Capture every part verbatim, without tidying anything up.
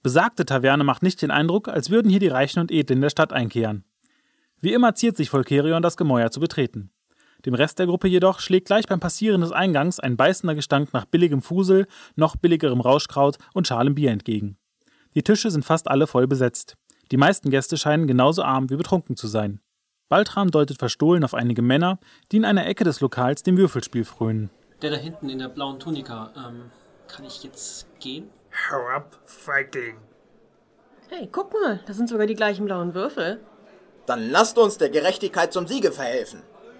Besagte Taverne macht nicht den Eindruck, als würden hier die Reichen und Edlen der Stadt einkehren. Wie immer ziert sich Volkerion, das Gemäuer zu betreten. Dem Rest der Gruppe jedoch schlägt gleich beim Passieren des Eingangs ein beißender Gestank nach billigem Fusel, noch billigerem Rauschkraut und schalem Bier entgegen. Die Tische sind fast alle voll besetzt. Die meisten Gäste scheinen genauso arm wie betrunken zu sein. Baltram deutet verstohlen auf einige Männer, die in einer Ecke des Lokals dem Würfelspiel frönen. Der da hinten in der blauen Tunika, ähm, kann ich jetzt gehen? Hau ab, Feigling. Hey, guck mal, das sind sogar die gleichen blauen Würfel. Dann lasst uns der Gerechtigkeit zum Siege verhelfen.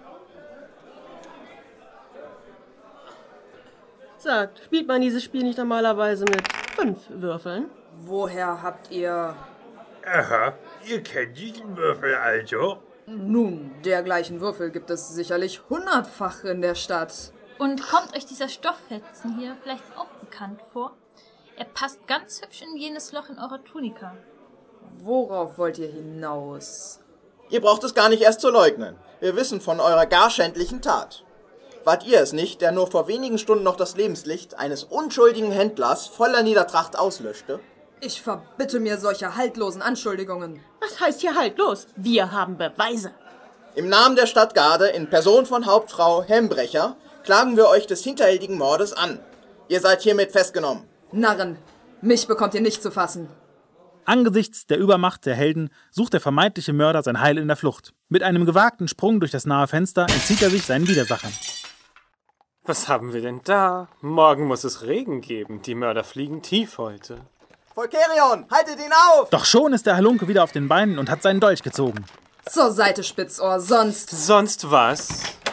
Sagt, spielt man dieses Spiel nicht normalerweise mit fünf Würfeln? Woher habt ihr... Aha, ihr kennt diesen Würfel also? Nun, dergleichen Würfel gibt es sicherlich hundertfach in der Stadt. Und kommt euch dieser Stofffetzen hier vielleicht auch bekannt vor? Er passt ganz hübsch in jenes Loch in eurer Tunika. Worauf wollt ihr hinaus? Ihr braucht es gar nicht erst zu leugnen. Wir wissen von eurer gar schändlichen Tat. Wart ihr es nicht, der nur vor wenigen Stunden noch das Lebenslicht eines unschuldigen Händlers voller Niedertracht auslöschte? Ich verbitte mir solche haltlosen Anschuldigungen. Was heißt hier haltlos? Wir haben Beweise. Im Namen der Stadtgarde in Person von Hauptfrau Helmbrecher klagen wir euch des hinterhältigen Mordes an. Ihr seid hiermit festgenommen. Narren, mich bekommt ihr nicht zu fassen. Angesichts der Übermacht der Helden sucht der vermeintliche Mörder sein Heil in der Flucht. Mit einem gewagten Sprung durch das nahe Fenster entzieht er sich seinen Widersachern. Was haben wir denn da? Morgen muss es Regen geben. Die Mörder fliegen tief heute. Volkerion, haltet ihn auf! Doch schon ist der Halunke wieder auf den Beinen und hat seinen Dolch gezogen. Zur Seite, Spitzohr, sonst... Sonst was?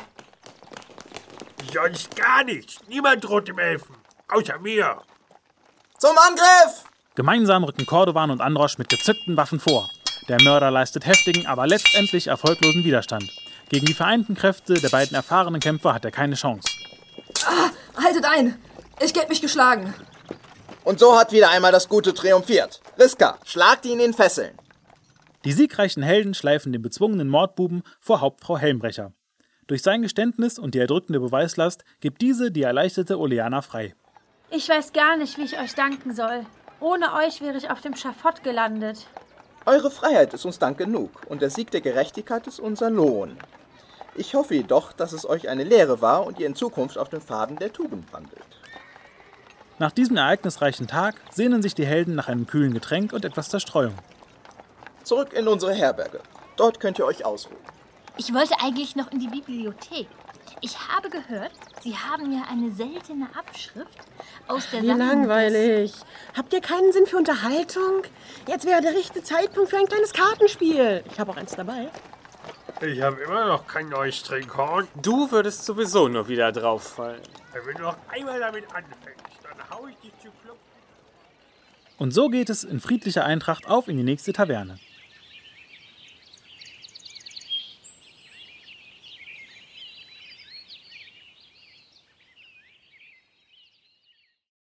Sonst gar nichts. Niemand droht ihm helfen. Außer mir. Zum Angriff! Gemeinsam rücken Cordovan und Androsch mit gezückten Waffen vor. Der Mörder leistet heftigen, aber letztendlich erfolglosen Widerstand. Gegen die vereinten Kräfte der beiden erfahrenen Kämpfer hat er keine Chance. Ah, haltet ein! Ich geb mich geschlagen. Und so hat wieder einmal das Gute triumphiert. Riska, schlagt ihn in Fesseln. Die siegreichen Helden schleifen den bezwungenen Mordbuben vor Hauptfrau Helmbrecher. Durch sein Geständnis und die erdrückende Beweislast gibt diese die erleichterte Oleana frei. Ich weiß gar nicht, wie ich euch danken soll. Ohne euch wäre ich auf dem Schafott gelandet. Eure Freiheit ist uns Dank genug und der Sieg der Gerechtigkeit ist unser Lohn. Ich hoffe jedoch, dass es euch eine Lehre war und ihr in Zukunft auf den Pfaden der Tugend wandelt. Nach diesem ereignisreichen Tag sehnen sich die Helden nach einem kühlen Getränk und etwas Zerstreuung. Zurück in unsere Herberge. Dort könnt ihr euch ausruhen. Ich wollte eigentlich noch in die Bibliothek. Ich habe gehört, Sie haben ja eine seltene Abschrift aus der Wie Sammlung langweilig. Habt ihr keinen Sinn für Unterhaltung? Jetzt wäre der richtige Zeitpunkt für ein kleines Kartenspiel. Ich habe auch eins dabei. Ich habe immer noch kein neues Trinkhorn. Du würdest sowieso nur wieder drauffallen. Wenn du noch einmal damit anfängst, dann hau ich dich zu Klumpen. Und so geht es in friedlicher Eintracht auf in die nächste Taverne.